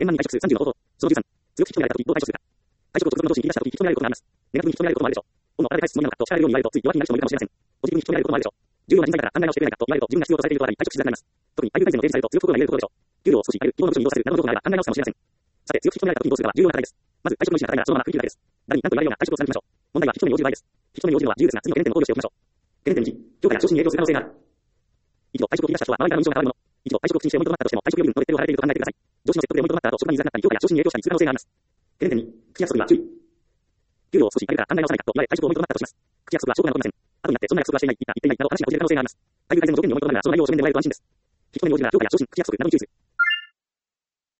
円満に退職数30の方法。その13、強く引き止められた時、どう退職するか。退職を直属の上司に言い出した時、引き止められることがあります。ネガティブに引き止められることもあるでしょう。本のあらで返すつもりなのかと叱られるように言われると、つい弱気になる人もいるかもしれません。ポジティブに引き止められることもあるでしょう。重要な人材から考え直してくれないかと言われると、自分が必要とされていることがあり、退職しづらくなります。特に待遇改善の提示されると強く心が揺れることでしょう。給料を少し上げる、希望の部署に移動させるなどの情報があれば考え直すかもしれません。さて、強く引き止められた時にどうするかは重要な課題です。まず、退職の意思が固いならそのまま振り切るだけです。誰に何と言われるような退職を貫きましょう。問題は引き止めに応じる場合です。引き止めに応じるのは自由ですが、次の懸念点を考慮しておきましょう。懸念点1、評価や昇進に影響する可能性がある。一度退職を切り出した人は周りからの印象が変わるもの。一度退職を口にして思いとどまったとしても、退職予備のレッテルを貼られていると考えてください。上司の説得で思いとどまった後、職場に居づらくなったり、評価や昇進に影響したりする可能性があります。懸念点2、口約束には注意。給料を少し上げるから考え直さないかと言われ退職を思いとどまったとします。口約束は証拠が残りません。後になってそんな約束はしていない、言っていないなど話がこじれる可能性があります。待遇改善の条件に思いとどまるならその内容を書面でもらえると安心です。引き止めに応じるなら評価や昇進、口約束などに注意する。